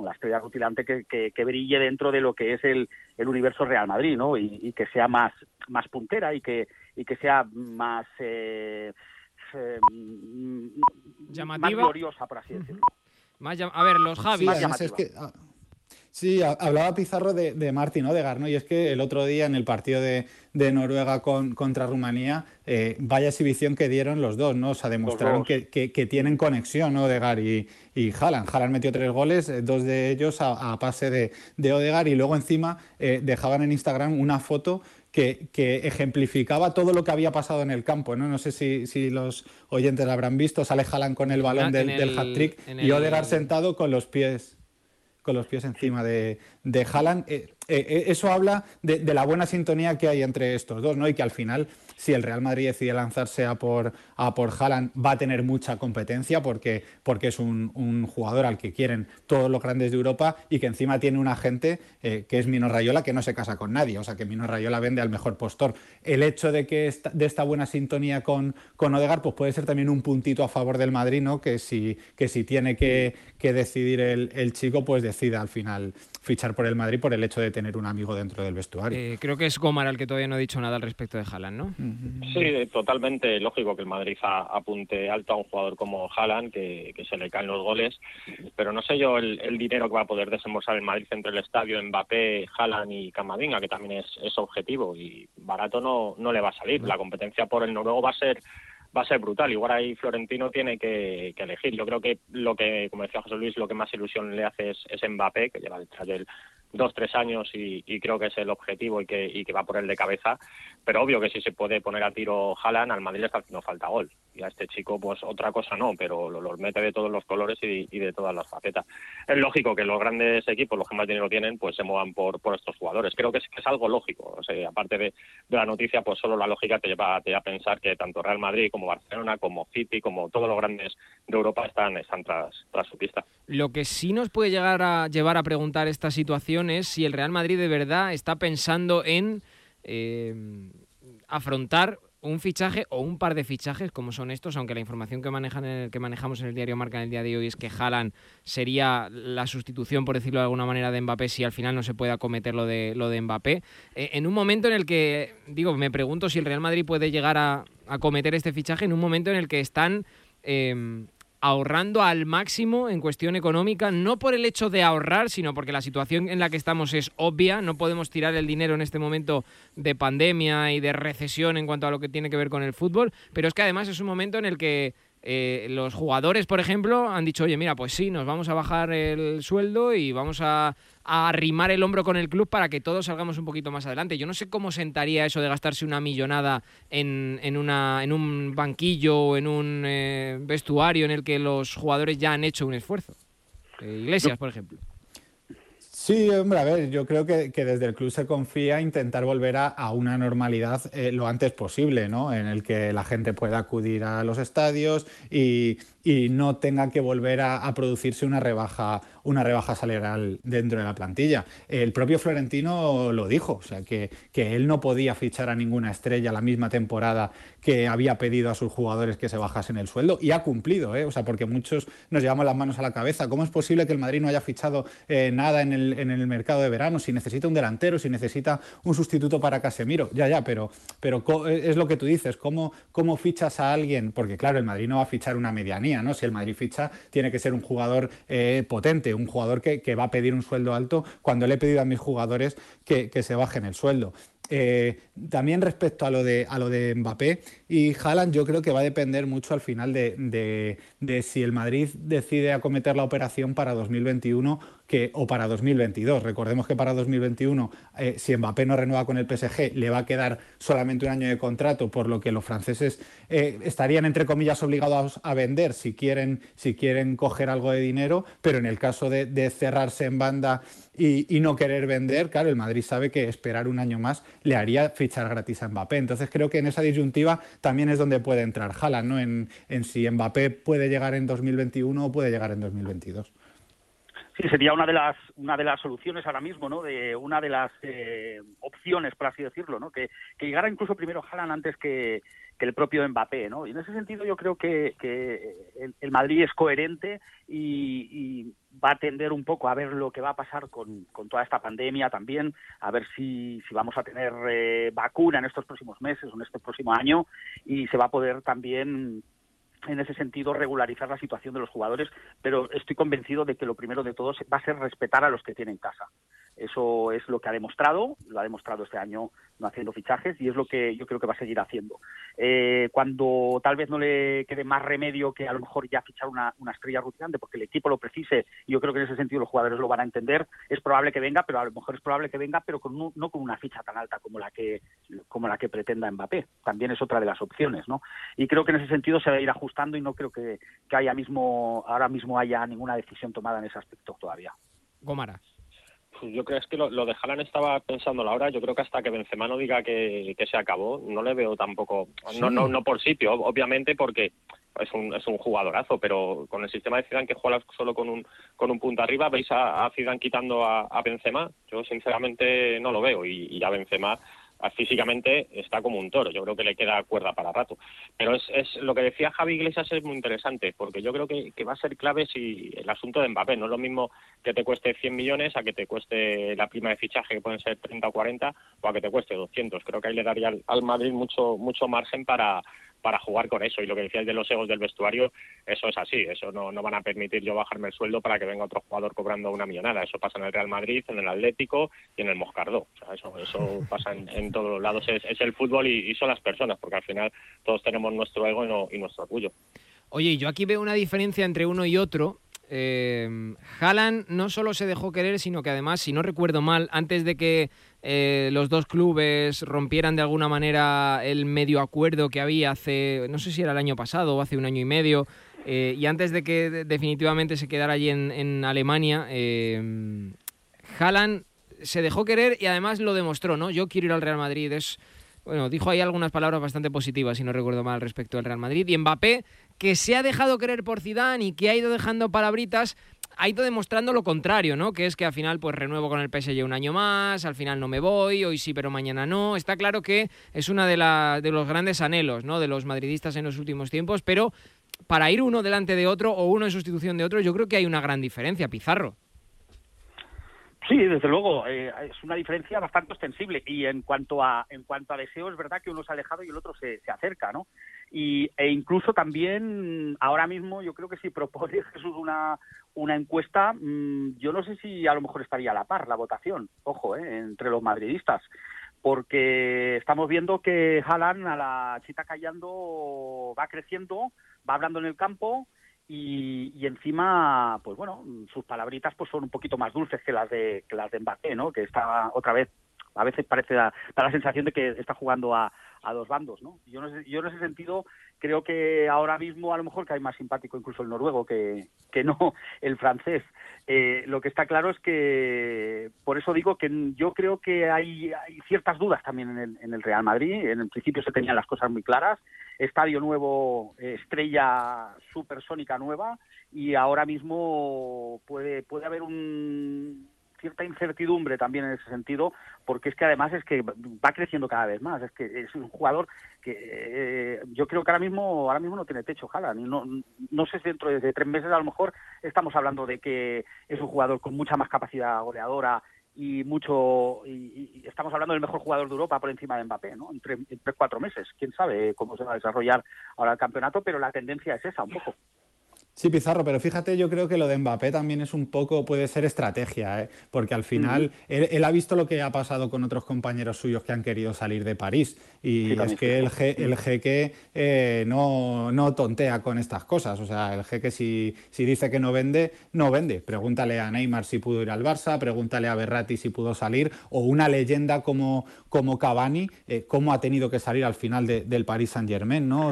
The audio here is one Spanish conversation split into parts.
la estrella rutilante que brille dentro de lo que es el universo Real Madrid, ¿no? Y que sea más puntera y que sea más llamativa, más gloriosa, por así decirlo. A ver, los Javis. Sí, además es que... Sí, hablaba Pizarro de Martin Ødegaard, ¿no? Y es que el otro día en el partido de Noruega contra Rumanía, vaya exhibición que dieron los dos, ¿no? O sea, demostraron que tienen conexión, ¿no? Ødegaard y Haaland. Haaland metió 3 goles, 2 de ellos a pase de Ødegaard, y luego encima dejaban en Instagram una foto que ejemplificaba todo lo que había pasado en el campo, ¿no? No sé si los oyentes la habrán visto. Sale Haaland con el balón del hat-trick y Ødegaard sentado con los pies encima de Haaland. Eso habla de la buena sintonía que hay entre estos dos, ¿no? Y que al final, si el Real Madrid decide lanzarse a por Haaland, va a tener mucha competencia porque es un jugador al que quieren todos los grandes de Europa, y que encima tiene un agente que es Mino Raiola, que no se casa con nadie. O sea, que Mino Raiola vende al mejor postor. El hecho de que de esta buena sintonía con Ødegaard, pues puede ser también un puntito a favor del Madrid, ¿no? Que si tiene que decidir el chico, pues decida al final fichar por el Madrid por el hecho de tener un amigo dentro del vestuario. Creo que es Gómara el que todavía no ha dicho nada al respecto de Haaland, ¿no? Sí, totalmente lógico que el Madrid apunte alto a un jugador como Haaland, que se le caen los goles, pero no sé yo el dinero que va a poder desembolsar el Madrid entre el estadio, Mbappé, Haaland y Camavinga, que también es objetivo, y barato no le va a salir. La competencia por el noruego va a ser brutal. Igual ahí Florentino tiene que elegir. Yo creo que como decía José Luis, lo que más ilusión le hace es Mbappé, que lleva detrás de él 2-3 años y creo que es el objetivo y que va por él de cabeza. Pero obvio que si se puede poner a tiro Haaland, al Madrid le está haciendo falta gol. Y a este chico, pues otra cosa no, pero los mete de todos los colores y de todas las facetas. Es lógico que los grandes equipos, los que más dinero tienen, pues se muevan por estos jugadores. Creo que es algo lógico. O sea, aparte de la noticia, pues solo la lógica te lleva a pensar que tanto Real Madrid como Barcelona, como City, como todos los grandes de Europa están tras su pista. Lo que sí nos puede llevar a preguntar esta situación es si el Real Madrid de verdad está pensando en afrontar un fichaje o un par de fichajes como son estos, aunque la información que manejamos en el diario Marca en el día de hoy es que Haaland sería la sustitución, por decirlo de alguna manera, de Mbappé si al final no se puede acometer lo de Mbappé. En un momento en el que, me pregunto si el Real Madrid puede llegar a acometer este fichaje en un momento en el que están ahorrando al máximo en cuestión económica, no por el hecho de ahorrar, sino porque la situación en la que estamos es obvia. No podemos tirar el dinero en este momento de pandemia y de recesión en cuanto a lo que tiene que ver con el fútbol, pero es que además es un momento en el que los jugadores, por ejemplo, han dicho, oye, mira, pues sí, nos vamos a bajar el sueldo y vamos a arrimar el hombro con el club para que todos salgamos un poquito más adelante. Yo no sé cómo sentaría eso de gastarse una millonada en un banquillo o en un vestuario en el que los jugadores ya han hecho un esfuerzo. Iglesias, por ejemplo. Sí, hombre, a ver, yo creo que desde el club se confía en intentar volver a una normalidad lo antes posible, ¿no? En el que la gente pueda acudir a los estadios y no tenga que volver a producirse una rebaja salarial dentro de la plantilla. El propio Florentino lo dijo, o sea, que él no podía fichar a ninguna estrella la misma temporada que había pedido a sus jugadores que se bajasen el sueldo, y ha cumplido, ¿eh? O sea, porque muchos nos llevamos las manos a la cabeza. ¿Cómo es posible que el Madrid no haya fichado nada en el mercado de verano? Si necesita un delantero, si necesita un sustituto para Casemiro. Ya, pero es lo que tú dices, ¿cómo fichas a alguien? Porque claro, el Madrid no va a fichar una medianía, ¿no? Si el Madrid ficha, tiene que ser un jugador potente, un jugador que va a pedir un sueldo alto, cuando le he pedido a mis jugadores que se bajen el sueldo. También respecto a lo de Mbappé y Haaland, yo creo que va a depender mucho al final de si el Madrid decide acometer la operación para 2021 o para 2022. Recordemos que para 2021, si Mbappé no renueva con el PSG, le va a quedar solamente un año de contrato, por lo que los franceses estarían, entre comillas, obligados a vender si quieren coger algo de dinero, pero en el caso de cerrarse en banda y no querer vender, claro, el Madrid sabe que esperar un año más le haría fichar gratis a Mbappé. Entonces creo que en esa disyuntiva también es donde puede entrar Haaland, ¿no? En si Mbappé puede llegar en 2021 o puede llegar en 2022. Sí, sería una de las soluciones ahora mismo, ¿no? De una de las opciones, por así decirlo, ¿no? Que llegara incluso primero Haaland antes que el propio Mbappé, ¿no? Y en ese sentido yo creo que el Madrid es coherente y va a tender un poco a ver lo que va a pasar con toda esta pandemia también, a ver si vamos a tener vacuna en estos próximos meses o en este próximo año, y se va a poder también en ese sentido regularizar la situación de los jugadores, pero estoy convencido de que lo primero de todo va a ser respetar a los que tienen casa. Eso es lo que lo ha demostrado este año no haciendo fichajes, y es lo que yo creo que va a seguir haciendo. Cuando tal vez no le quede más remedio que a lo mejor ya fichar una estrella rutilante, porque el equipo lo precise, y yo creo que en ese sentido los jugadores lo van a entender, es probable que venga, pero a lo mejor es probable que venga, pero no con una ficha tan alta como la que pretenda Mbappé. También es otra de las opciones, ¿no? Y creo que en ese sentido se va a ir ajustando, y no creo que ahora mismo haya ninguna decisión tomada en ese aspecto todavía. Gómara. Pues yo creo que lo de Haaland estaba pensándolo ahora. Yo creo que hasta que Benzema no diga que se acabó, no le veo tampoco, sí. no por sitio, obviamente, porque es un jugadorazo, pero con el sistema de Zidane, que juega solo con un punta arriba, veis a Zidane quitando a Benzema. Yo sinceramente no lo veo, y a Benzema físicamente está como un toro. Yo creo que le queda cuerda para rato. Pero es lo que decía Javi Iglesias, es muy interesante, porque yo creo que va a ser clave si el asunto de Mbappé. No es lo mismo que te cueste 100 millones a que te cueste la prima de fichaje, que pueden ser 30 o 40, o a que te cueste 200. Creo que ahí le daría al Madrid mucho margen para jugar con eso. Y lo que decíais de los egos del vestuario, eso es así. Eso no van a permitir yo bajarme el sueldo para que venga otro jugador cobrando una millonada. Eso pasa en el Real Madrid, en el Atlético y en el Moscardó. O sea, eso pasa en todos los lados. Es el fútbol y son las personas, porque al final todos tenemos nuestro ego y nuestro orgullo. Oye, yo aquí veo una diferencia entre uno y otro. Haaland no solo se dejó querer, sino que además, si no recuerdo mal, antes de que los dos clubes rompieran de alguna manera el medio acuerdo que había hace, no sé si era el año pasado o hace un año y medio, y antes de que definitivamente se quedara allí en Alemania, Haaland se dejó querer y además lo demostró, ¿no? Yo quiero ir al Real Madrid. Bueno, dijo ahí algunas palabras bastante positivas, si no recuerdo mal, respecto al Real Madrid. Y Mbappé, que se ha dejado querer por Zidane y que ha ido dejando palabritas, ha ido demostrando lo contrario, ¿no? Que es que al final pues renuevo con el PSG un año más, al final no me voy, hoy sí pero mañana no. Está claro que es una de los grandes anhelos, ¿no?, de los madridistas en los últimos tiempos, pero para ir uno delante de otro o uno en sustitución de otro, yo creo que hay una gran diferencia, Pizarro. Sí, desde luego, es una diferencia bastante ostensible, y en cuanto a deseo, es verdad que uno se ha alejado y el otro se acerca, ¿no? E incluso también ahora mismo yo creo que si propone Jesús una encuesta, yo no sé si a lo mejor estaría a la par la votación, ojo, entre los madridistas, porque estamos viendo que Haaland a la chita callando va creciendo, va hablando en el campo. Y encima, pues bueno, sus palabritas pues son un poquito más dulces que las de Mbappé, ¿no? Que está otra vez, a veces da la sensación de que está jugando a dos bandos, ¿no? Yo en ese sentido creo que ahora mismo a lo mejor que hay más simpático incluso el noruego que no el francés. Lo que está claro es que, por eso digo que yo creo que hay ciertas dudas también en el Real Madrid. En el principio se tenían las cosas muy claras. Estadio nuevo, estrella supersónica nueva, y ahora mismo puede haber cierta incertidumbre también en ese sentido, porque es que además es que va creciendo cada vez más. Es que es un jugador que yo creo que ahora mismo no tiene techo Haaland, y no sé si dentro de 3 meses a lo mejor estamos hablando de que es un jugador con mucha más capacidad goleadora y estamos hablando del mejor jugador de Europa por encima de Mbappé, ¿no? En 3-4 meses. Quién sabe cómo se va a desarrollar ahora el campeonato, pero la tendencia es esa, un poco. Sí, Pizarro, pero fíjate, yo creo que lo de Mbappé también es un poco, puede ser estrategia, ¿eh? Porque al final él ha visto lo que ha pasado con otros compañeros suyos que han querido salir de París, y sí, es que el jeque no tontea con estas cosas. O sea, el jeque si dice que no vende, no vende. Pregúntale a Neymar si pudo ir al Barça, pregúntale a Verratti si pudo salir, o una leyenda como Cavani, cómo ha tenido que salir al final del Paris Saint-Germain, ¿no?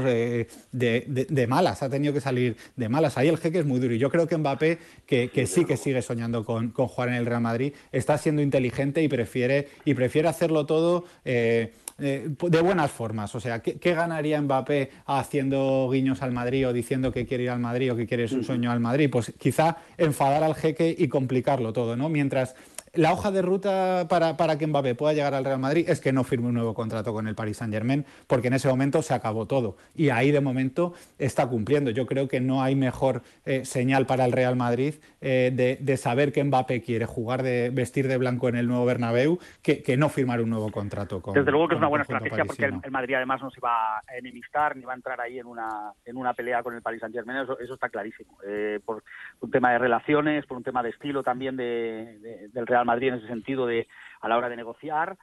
De malas, ha tenido que salir de malas. Ahí el jeque es muy duro, y yo creo que Mbappé, que sí que sigue soñando con jugar en el Real Madrid, está siendo inteligente y prefiere hacerlo todo de buenas formas. O sea, ¿qué ganaría Mbappé haciendo guiños al Madrid o diciendo que quiere ir al Madrid o que quiere su sueño al Madrid? Pues quizá enfadar al jeque y complicarlo todo, ¿no? Mientras la hoja de ruta para que Mbappé pueda llegar al Real Madrid es que no firme un nuevo contrato con el Paris Saint-Germain, porque en ese momento se acabó todo. Y ahí, de momento, está cumpliendo. Yo creo que no hay mejor señal para el Real Madrid de saber que Mbappé quiere jugar, de vestir de blanco en el nuevo Bernabéu, que no firmar un nuevo contrato con Desde luego que es una buena conjunto estrategia, parisino. porque el Madrid además no se va a enemistar ni va a entrar ahí en una pelea con el Paris Saint-Germain, eso está clarísimo. Por un tema de relaciones, por un tema de estilo también del Real Madrid en ese sentido a la hora de negociar,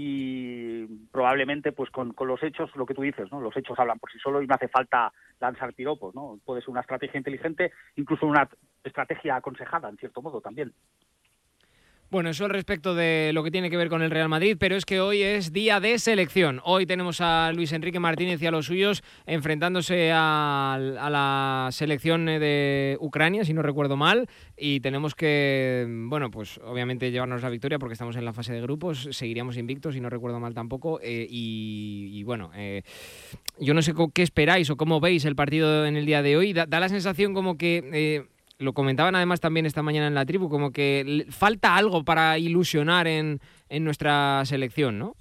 y probablemente pues con los hechos, lo que tú dices, ¿no? Los hechos hablan por sí solos y no hace falta lanzar piropos, ¿no? Puede ser una estrategia inteligente, incluso una estrategia aconsejada en cierto modo también. Bueno, eso respecto de lo que tiene que ver con el Real Madrid, pero es que hoy es día de selección. Hoy tenemos a Luis Enrique Martínez y a los suyos enfrentándose a la selección de Ucrania, si no recuerdo mal, y tenemos que, bueno, pues obviamente llevarnos la victoria porque estamos en la fase de grupos, seguiríamos invictos, si no recuerdo mal tampoco, y bueno, yo no sé qué esperáis o cómo veis el partido en el día de hoy. Da la sensación como que... lo comentaban además también esta mañana en la tribu, como que falta algo para ilusionar en nuestra selección, ¿no?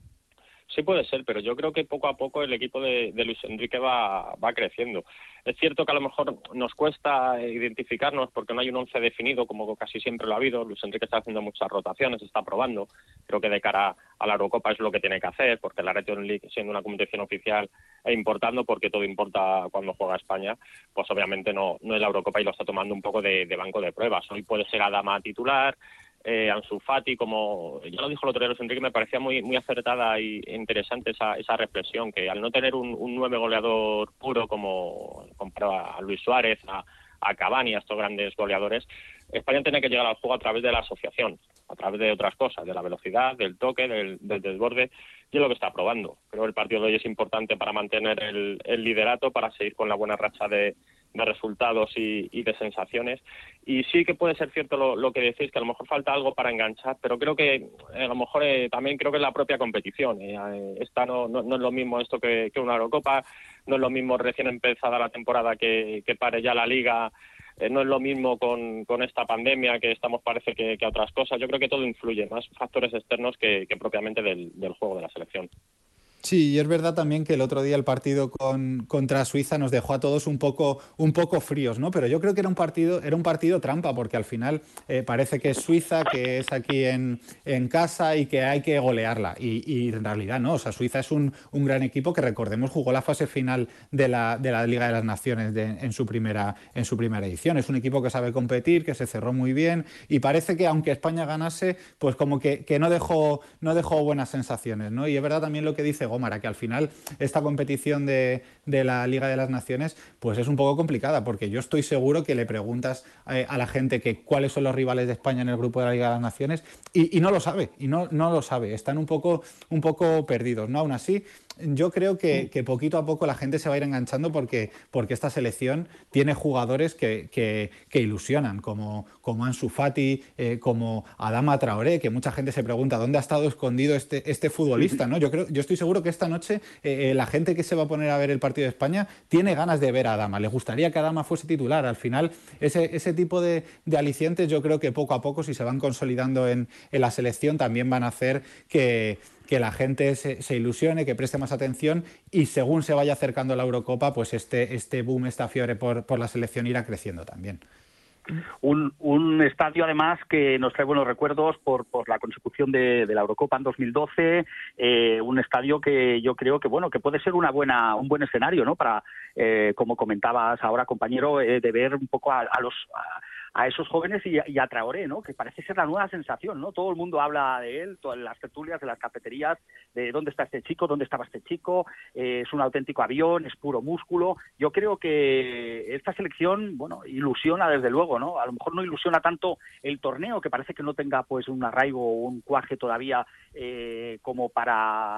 Sí puede ser, pero yo creo que poco a poco el equipo de Luis Enrique va creciendo. Es cierto que a lo mejor nos cuesta identificarnos porque no hay un once definido, como casi siempre lo ha habido. Luis Enrique está haciendo muchas rotaciones, está probando. Creo que de cara a la Eurocopa es lo que tiene que hacer, porque la Regional League, siendo una competición oficial e importando, porque todo importa cuando juega España, pues obviamente no es la Eurocopa y lo está tomando un poco de banco de pruebas. Hoy puede ser Adama titular, Ansu Fati, como ya lo dijo el otro día Luis Enrique, me parecía muy acertada e interesante esa reflexión, que al no tener un 9 goleador puro como comparado a Luis Suárez, a Cavani, a estos grandes goleadores, España tiene que llegar al juego a través de la asociación, a través de otras cosas, de la velocidad, del toque, del desborde, y es lo que está probando. Creo que el partido de hoy es importante para mantener el liderato, para seguir con la buena racha de resultados y de sensaciones, y sí que puede ser cierto lo que decís, que a lo mejor falta algo para enganchar, pero creo que a lo mejor también creo que es la propia competición. Esta no es lo mismo esto que una Eurocopa, no es lo mismo recién empezada la temporada que pare ya la Liga, no es lo mismo con esta pandemia, que estamos parece que a otras cosas. Yo creo que todo influye, más factores externos que propiamente del juego de la selección. Sí, y es verdad también que el otro día el partido contra Suiza nos dejó a todos un poco fríos, ¿no? Pero yo creo que era un partido trampa, porque al final parece que es Suiza, que es aquí en casa y que hay que golearla. Y en realidad no, o sea, Suiza es un gran equipo que, recordemos, jugó la fase final de la Liga de las Naciones en su primera edición. Es un equipo que sabe competir, que se cerró muy bien, y parece que aunque España ganase, pues como que no dejó buenas sensaciones, ¿no? Y es verdad también lo que dice Gómara, que al final esta competición de la Liga de las Naciones pues es un poco complicada, porque yo estoy seguro que le preguntas a la gente que cuáles son los rivales de España en el grupo de la Liga de las Naciones y no lo sabe, no lo sabe, están un poco perdidos, ¿no? Aún así, yo creo que poquito a poco la gente se va a ir enganchando porque esta selección tiene jugadores que ilusionan, como Ansu Fati, como Adama Traoré, que mucha gente se pregunta dónde ha estado escondido este futbolista, ¿no? Yo estoy seguro que esta noche la gente que se va a poner a ver el partido de España tiene ganas de ver a Adama, le gustaría que Adama fuese titular. Al final, ese tipo de alicientes, yo creo que poco a poco, si se van consolidando en la selección, también van a hacer que la gente se ilusione, que preste más atención, y según se vaya acercando la Eurocopa, pues este boom, esta fiebre por la selección irá creciendo también. Un estadio además que nos trae buenos recuerdos por la consecución de la Eurocopa en 2012, un estadio que yo creo que que puede ser un buen escenario, ¿no? Para, como comentabas ahora, compañero, de ver un poco a esos jóvenes y a Traoré, ¿no? Que parece ser la nueva sensación, ¿no? Todo el mundo habla de él, todas las tertulias de las cafeterías, de dónde está este chico, dónde estaba este chico, es un auténtico avión, es puro músculo. Yo creo que esta selección, ilusiona desde luego, ¿no? A lo mejor no ilusiona tanto el torneo, que parece que no tenga pues un arraigo o un cuaje todavía como para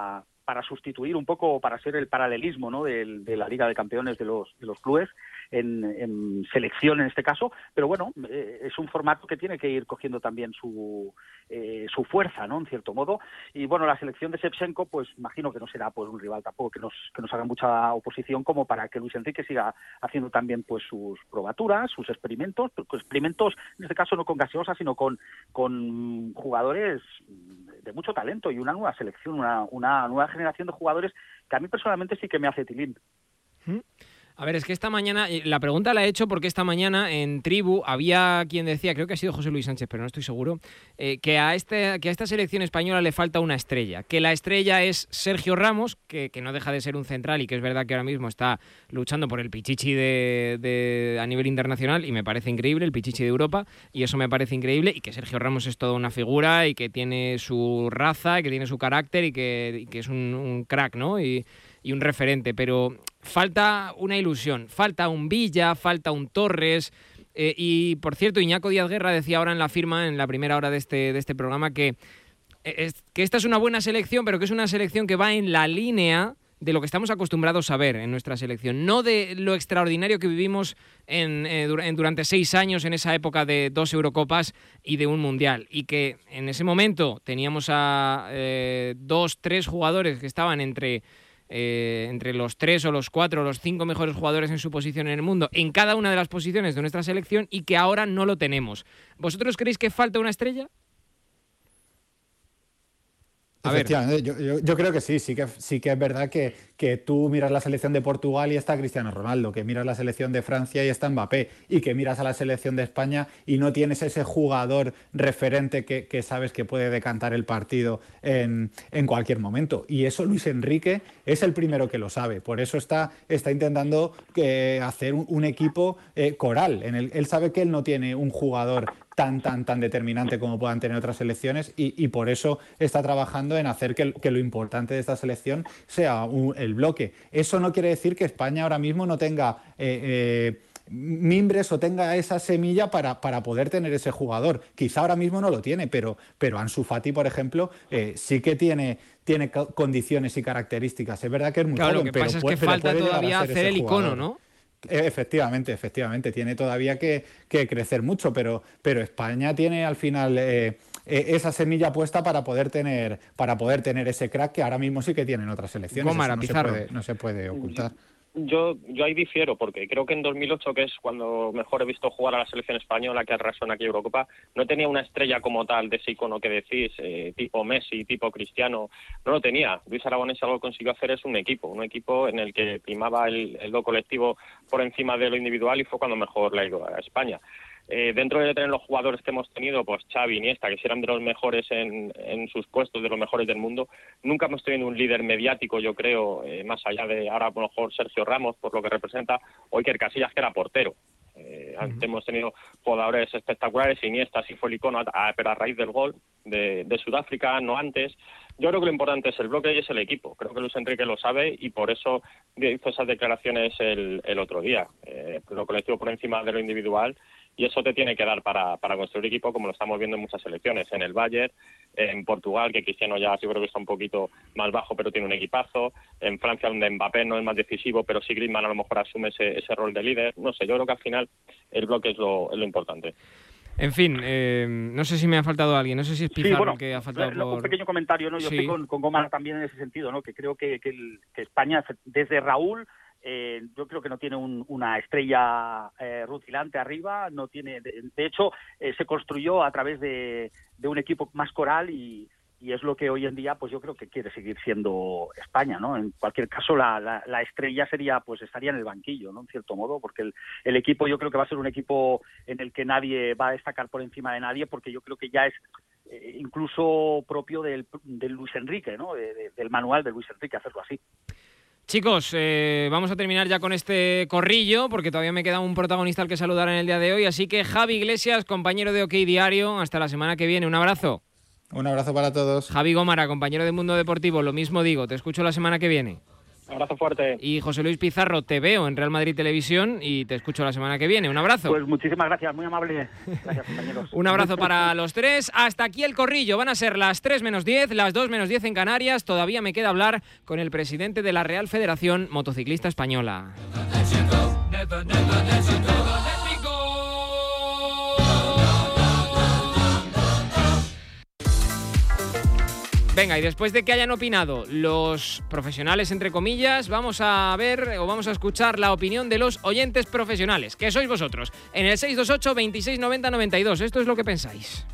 para sustituir un poco, para ser el paralelismo, ¿no?, de la Liga de Campeones de los clubes en selección en este caso, pero bueno, es un formato que tiene que ir cogiendo también su fuerza, ¿no?, en cierto modo. Y bueno, la selección de Shevchenko, pues imagino que no será pues un rival tampoco que nos haga mucha oposición como para que Luis Enrique siga haciendo también pues sus probaturas, sus experimentos en este caso no con gaseosa, sino con jugadores de mucho talento y una nueva selección, una nueva generación de jugadores que a mí personalmente sí que me hace tilín. A ver, es que esta mañana, la pregunta la he hecho porque esta mañana en Tribu había quien decía, creo que ha sido José Luis Sánchez, pero no estoy seguro, que a esta selección española le falta una estrella, que la estrella es Sergio Ramos, que no deja de ser un central y que es verdad que ahora mismo está luchando por el pichichi a nivel internacional y me parece increíble, el pichichi de Europa, y eso me parece increíble, y que Sergio Ramos es toda una figura y que tiene su raza, y que tiene su carácter y que es un crack, ¿no? Y un referente, pero falta una ilusión, falta un Villa, falta un Torres, y por cierto, Iñaco Díaz Guerra decía ahora en la firma, en la primera hora de este programa, que esta es una buena selección, pero que es una selección que va en la línea de lo que estamos acostumbrados a ver en nuestra selección, no de lo extraordinario que vivimos durante 6 años en esa época de 2 Eurocopas y de un Mundial, y que en ese momento teníamos a 2-3 jugadores que estaban entre los 3 o los 4 o los 5 mejores jugadores en su posición en el mundo, en cada una de las posiciones de nuestra selección, y que ahora no lo tenemos. ¿Vosotros creéis que falta una estrella? Efectivamente, yo creo que sí que es verdad que tú miras la selección de Portugal y está Cristiano Ronaldo, que miras la selección de Francia y está Mbappé, y que miras a la selección de España y no tienes ese jugador referente que sabes que puede decantar el partido en cualquier momento. Y eso Luis Enrique es el primero que lo sabe, por eso está intentando hacer un equipo coral. Él sabe que él no tiene un jugador tan determinante como puedan tener otras selecciones, y por eso está trabajando en hacer que lo importante de esta selección sea el bloque. Eso no quiere decir que España ahora mismo no tenga mimbres o tenga esa semilla para poder tener ese jugador. Quizá ahora mismo no lo tiene, pero Ansu Fati, por ejemplo, sí que tiene condiciones y características. Es verdad que es muy joven, lo que pasa es que falta todavía hacer el icono, ¿no? Efectivamente, tiene todavía que crecer mucho, pero España tiene al final esa semilla puesta para poder tener ese crack que ahora mismo sí que tienen otras selecciones. Gómara, Pizarro. No se puede ocultar. Yo ahí difiero, porque creo que en 2008, que es cuando mejor he visto jugar a la selección española, que arrasó en aquella Eurocopa, no tenía una estrella como tal de ese icono que decís, tipo Messi, tipo Cristiano, no lo tenía. Luis Aragonés algo que consiguió hacer es un equipo en el que primaba lo colectivo por encima de lo individual, y fue cuando mejor le ha ido a España. Dentro de tener los jugadores que hemos tenido, pues Xavi, Iniesta, que eran de los mejores en sus puestos, de los mejores del mundo, nunca hemos tenido un líder mediático, yo creo, más allá de ahora a lo mejor Sergio Ramos, por lo que representa, o Iker Casillas, que era portero. Antes hemos tenido jugadores espectaculares, Iniesta sí fue el icono, pero a raíz del gol de Sudáfrica, no antes. Yo creo que lo importante es el bloque y es el equipo. Creo que Luis Enrique lo sabe, y por eso hizo esas declaraciones el otro día. Lo colectivo por encima de lo individual, y eso te tiene que dar para construir equipo, como lo estamos viendo en muchas selecciones, en el Bayern, en Portugal, que Cristiano ya sí creo que está un poquito más bajo, pero tiene un equipazo, en Francia, donde Mbappé no es más decisivo, pero sí Griezmann a lo mejor asume ese rol de líder. No sé, yo creo que al final el bloque es lo importante. En fin, no sé si me ha faltado alguien, no sé si es Pizarro que ha faltado un pequeño comentario, ¿no? Yo estoy con Gómara también en ese sentido, ¿no? Que creo que España, desde Raúl, yo creo que no tiene una estrella rutilante arriba, no tiene, de hecho se construyó a través de un equipo más coral, y es lo que hoy en día pues yo creo que quiere seguir siendo España, ¿no? En cualquier caso la estrella estaría en el banquillo, ¿no? En cierto modo, porque el equipo yo creo que va a ser un equipo en el que nadie va a destacar por encima de nadie, porque yo creo que ya es incluso propio del Luis Enrique, ¿no? Del manual de Luis Enrique hacerlo así. Chicos, vamos a terminar ya con este corrillo, porque todavía me queda un protagonista al que saludar en el día de hoy. Así que Javi Iglesias, compañero de OK Diario, hasta la semana que viene. Un abrazo. Un abrazo para todos. Javi Gómara, compañero de Mundo Deportivo, lo mismo digo, te escucho la semana que viene. Abrazo fuerte. Y José Luis Pizarro, te veo en Real Madrid Televisión y te escucho la semana que viene. Un abrazo. Pues muchísimas gracias, muy amable. Gracias, compañeros. Un abrazo para los tres. Hasta aquí el corrillo. Van a ser las 3 menos 10, las 2 menos 10 en Canarias. Todavía me queda hablar con el presidente de la Real Federación Motociclista Española. Venga, y después de que hayan opinado los profesionales, entre comillas, vamos a ver o vamos a escuchar la opinión de los oyentes profesionales, que sois vosotros, en el 628 26 90 92. Esto es lo que pensáis.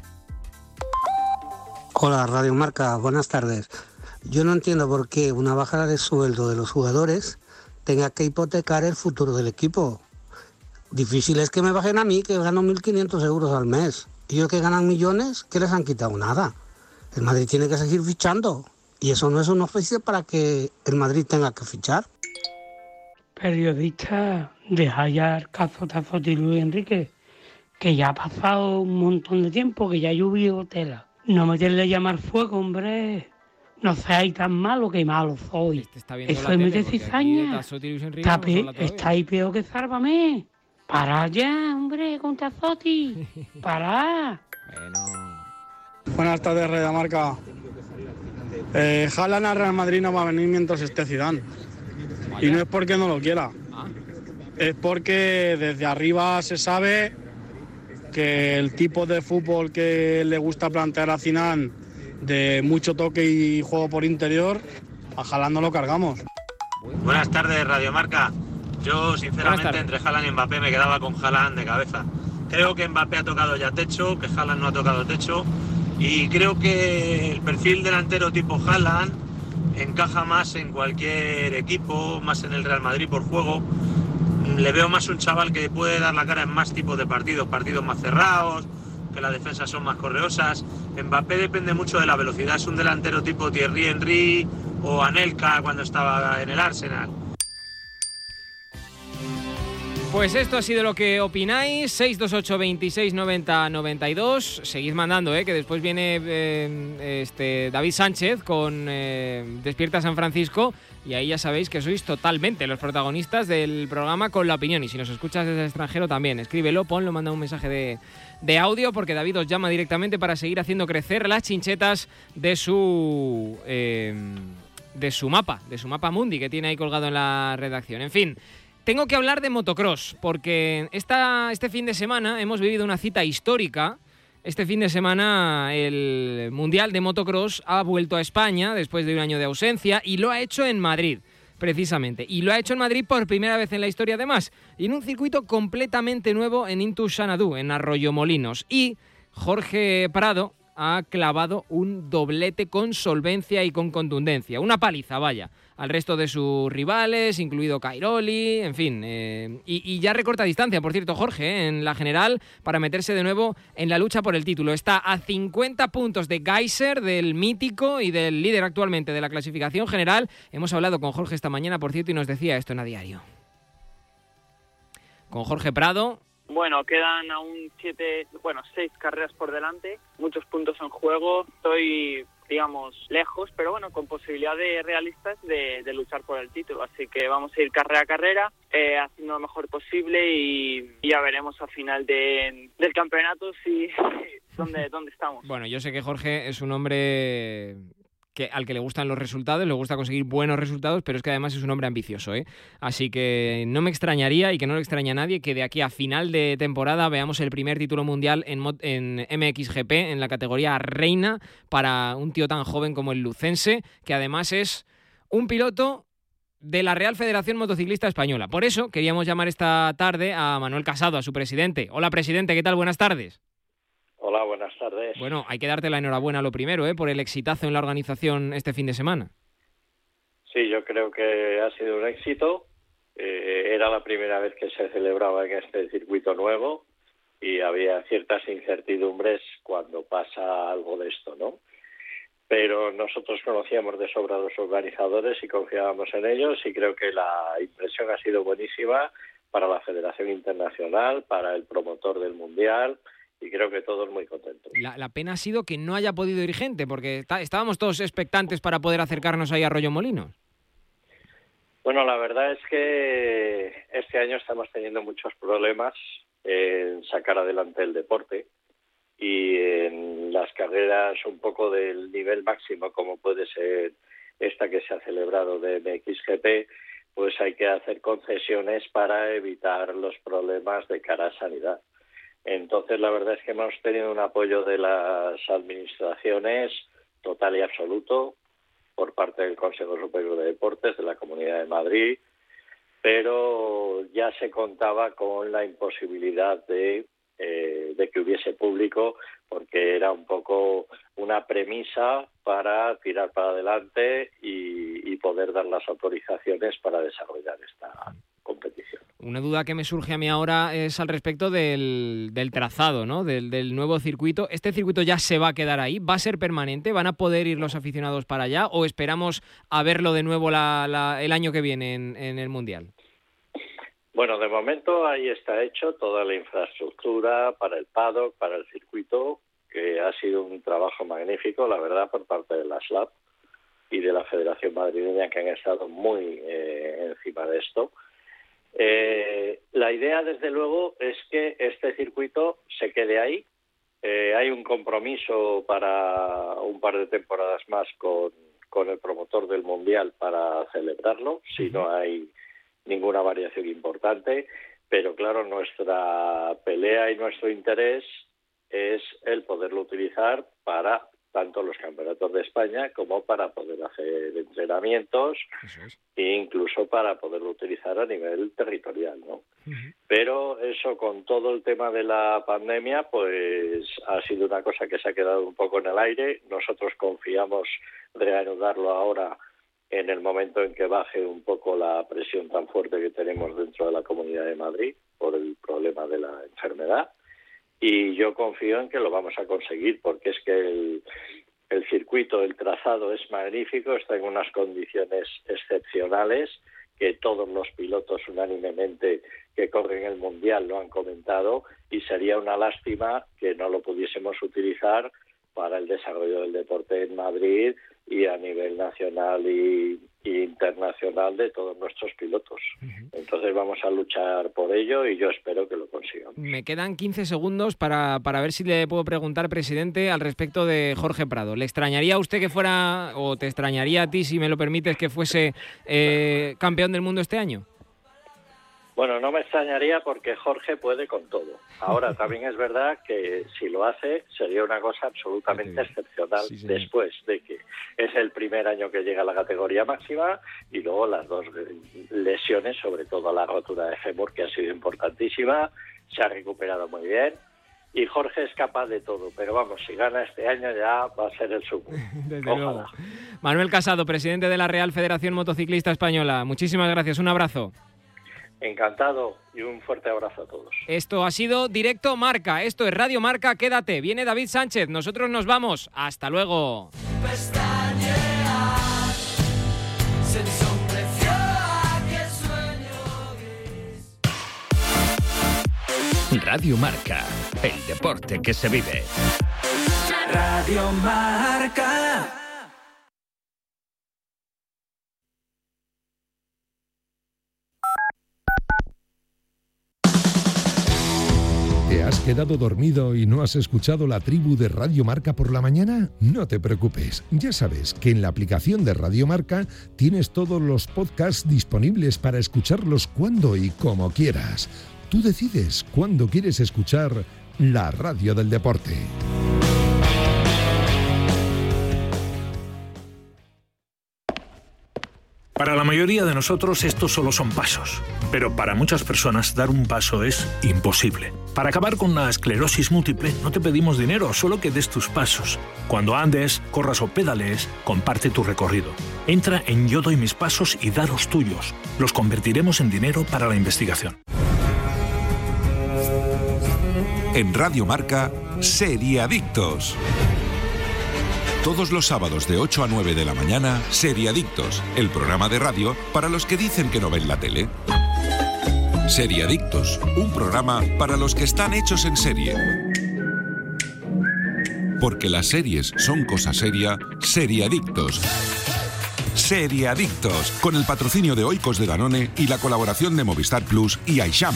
Hola, Radio Marca, buenas tardes. Yo no entiendo por qué una bajada de sueldo de los jugadores tenga que hipotecar el futuro del equipo. Difícil es que me bajen a mí, que gano 1.500 euros al mes. Y ellos que ganan millones, que les han quitado nada. El Madrid tiene que seguir fichando y eso no es un oficio para que el Madrid tenga que fichar. Periodista, deja ya el caso Tazotti y Luis Enrique, que ya ha pasado un montón de tiempo, que ya ha llovido tela. No meterle a llamar fuego, hombre. No seáis tan malo que malo soy. Eso es meter cizaña. Está ahí peor que Sálvame. Para ya, hombre, con Tazotti. Para. Bueno. Buenas tardes, Radio Marca. Haaland al Real Madrid no va a venir mientras esté Zidane. Y no es porque no lo quiera. Es porque desde arriba se sabe que el tipo de fútbol que le gusta plantear a Zidane, de mucho toque y juego por interior, a Haaland no lo cargamos. Buenas tardes, Radio Marca. Yo, sinceramente, entre Haaland y Mbappé me quedaba con Haaland de cabeza. Creo que Mbappé ha tocado ya techo, que Haaland no ha tocado techo. Y creo que el perfil delantero tipo Haaland encaja más en cualquier equipo, más en el Real Madrid por juego. Le veo más un chaval que puede dar la cara en más tipos de partidos más cerrados, que las defensas son más correosas. Mbappé depende mucho de la velocidad, es un delantero tipo Thierry Henry o Anelka cuando estaba en el Arsenal. Pues esto ha sido lo que opináis. 628 26 90 92. Seguid mandando, que después viene David Sánchez con Despierta San Francisco. Y ahí ya sabéis que sois totalmente los protagonistas del programa con la opinión. Y si nos escuchas desde el extranjero también, escríbelo, ponlo, manda un mensaje de audio, porque David os llama directamente para seguir haciendo crecer las chinchetas de su mapa mundi que tiene ahí colgado en la redacción. En fin. Tengo que hablar de motocross, porque este fin de semana hemos vivido una cita histórica. Este fin de semana el Mundial de Motocross ha vuelto a España después de un año de ausencia y lo ha hecho en Madrid, precisamente. Y lo ha hecho en Madrid por primera vez en la historia, además, y en un circuito completamente nuevo en Into Xanadu, en Arroyomolinos. Y Jorge Prado ha clavado un doblete con solvencia y con contundencia. Una paliza, vaya, al resto de sus rivales, incluido Cairoli, en fin. Y ya recorta distancia, por cierto, Jorge, en la general, para meterse de nuevo en la lucha por el título. Está a 50 puntos de Geiser, del mítico y del líder actualmente de la clasificación general. Hemos hablado con Jorge esta mañana, por cierto, y nos decía esto en A Diario. Con Jorge Prado. Bueno, quedan aún 6 carreras por delante, muchos puntos en juego. Estoy, digamos, lejos, pero bueno, con posibilidades realistas de luchar por el título. Así que vamos a ir carrera a carrera, haciendo lo mejor posible y ya veremos al final del campeonato si dónde estamos. Bueno, yo sé que Jorge es un hombre al que le gustan los resultados, le gusta conseguir buenos resultados, pero es que además es un hombre ambicioso, Así que no me extrañaría, y que no le extraña a nadie, que de aquí a final de temporada veamos el primer título mundial en MXGP, en la categoría reina, para un tío tan joven como el lucense, que además es un piloto de la Real Federación Motociclista Española. Por eso queríamos llamar esta tarde a Manuel Casado, a su presidente. Hola, presidente, ¿qué tal? Buenas tardes. Hola, buenas tardes. Bueno, hay que darte la enhorabuena lo primero, por el exitazo en la organización este fin de semana. Sí, yo creo que ha sido un éxito. Era la primera vez que se celebraba en este circuito nuevo y había ciertas incertidumbres cuando pasa algo de esto, ¿no? Pero nosotros conocíamos de sobra a los organizadores y confiábamos en ellos, y creo que la impresión ha sido buenísima para la Federación Internacional, para el promotor del Mundial, y creo que todos muy contentos. La pena ha sido que no haya podido ir gente, porque estábamos todos expectantes para poder acercarnos ahí a Arroyomolinos. Bueno, la verdad es que este año estamos teniendo muchos problemas en sacar adelante el deporte y en las carreras un poco del nivel máximo, como puede ser esta que se ha celebrado de MXGP, pues hay que hacer concesiones para evitar los problemas de cara a sanidad. Entonces, la verdad es que hemos tenido un apoyo de las administraciones total y absoluto por parte del Consejo Superior de Deportes de la Comunidad de Madrid, pero ya se contaba con la imposibilidad de que hubiese público, porque era un poco una premisa para tirar para adelante y poder dar las autorizaciones para desarrollar esta competición. Una duda que me surge a mí ahora es al respecto del trazado, ¿no? Del nuevo circuito. ¿Este circuito ya se va a quedar ahí? ¿Va a ser permanente? ¿Van a poder ir los aficionados para allá? ¿O esperamos a verlo de nuevo el año que viene en el Mundial? Bueno, de momento ahí está hecho toda la infraestructura para el paddock, para el circuito, que ha sido un trabajo magnífico, la verdad, por parte de la SLAP y de la Federación Madrileña, que han estado muy encima de esto. La idea, desde luego, es que este circuito se quede ahí. Hay un compromiso para un par de temporadas más con el promotor del Mundial para celebrarlo, si no hay ninguna variación importante, pero claro, nuestra pelea y nuestro interés es el poderlo utilizar para tanto los campeonatos de España como para poder hacer entrenamientos e incluso para poderlo utilizar a nivel territorial, ¿no? Pero eso, con todo el tema de la pandemia, pues ha sido una cosa que se ha quedado un poco en el aire. Nosotros confiamos reanudarlo ahora en el momento en que baje un poco la presión tan fuerte que tenemos dentro de la Comunidad de Madrid por el problema de la enfermedad. Y yo confío en que lo vamos a conseguir, porque es que el circuito, el trazado es magnífico, está en unas condiciones excepcionales, que todos los pilotos unánimemente que corren el Mundial lo han comentado, y sería una lástima que no lo pudiésemos utilizar para el desarrollo del deporte en Madrid y a nivel nacional y internacional de todos nuestros pilotos. Entonces vamos a luchar por ello y yo espero que lo consigamos. Me quedan 15 segundos para ver si le puedo preguntar, presidente, al respecto de Jorge Prado. ¿Le extrañaría a usted que fuera, o te extrañaría a ti, si me lo permites, que fuese campeón del mundo este año? Bueno, no me extrañaría, porque Jorge puede con todo. Ahora, también es verdad que si lo hace sería una cosa absolutamente excepcional, después de que es el primer año que llega a la categoría máxima y luego las dos lesiones, sobre todo la rotura de fémur, que ha sido importantísima, se ha recuperado muy bien. Y Jorge es capaz de todo, pero vamos, si gana este año ya va a ser el sumo. Desde luego. Manuel Casado, presidente de la Real Federación Motociclista Española, muchísimas gracias, un abrazo. Encantado y un fuerte abrazo a todos. Esto ha sido Directo Marca, esto es Radio Marca, quédate, viene David Sánchez, nosotros nos vamos, hasta luego. Radio Marca, el deporte que se vive. Radio Marca. ¿Te has quedado dormido y no has escuchado la tribu de Radio Marca por la mañana? No te preocupes, ya sabes que en la aplicación de Radio Marca tienes todos los podcasts disponibles para escucharlos cuando y como quieras. Tú decides cuándo quieres escuchar la radio del deporte. Para la mayoría de nosotros estos solo son pasos, pero para muchas personas dar un paso es imposible. Para acabar con la esclerosis múltiple no te pedimos dinero, solo que des tus pasos. Cuando andes, corras o pedalees, comparte tu recorrido. Entra en Yo doy mis pasos y da los tuyos. Los convertiremos en dinero para la investigación. En Radio Marca, Seriadictos. Todos los sábados de 8 a 9 de la mañana, Seriadictos, el programa de radio para los que dicen que no ven la tele. Seriadictos, un programa para los que están hechos en serie. Porque las series son cosa seria, Seriadictos. Seriadictos, con el patrocinio de Oikos de Danone y la colaboración de Movistar Plus y Aisham.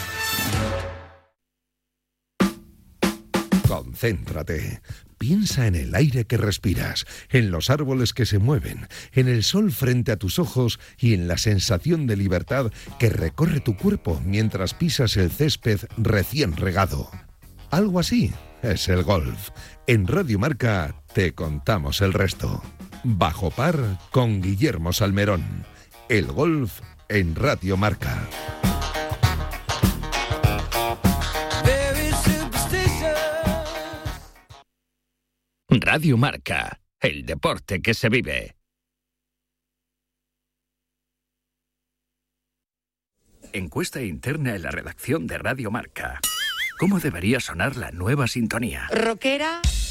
Concéntrate. Piensa en el aire que respiras, en los árboles que se mueven, en el sol frente a tus ojos y en la sensación de libertad que recorre tu cuerpo mientras pisas el césped recién regado. Algo así es el golf. En Radio Marca te contamos el resto. Bajo par con Guillermo Salmerón. El golf en Radio Marca. Radio Marca, el deporte que se vive. Encuesta interna en la redacción de Radio Marca. ¿Cómo debería sonar la nueva sintonía? Rockera,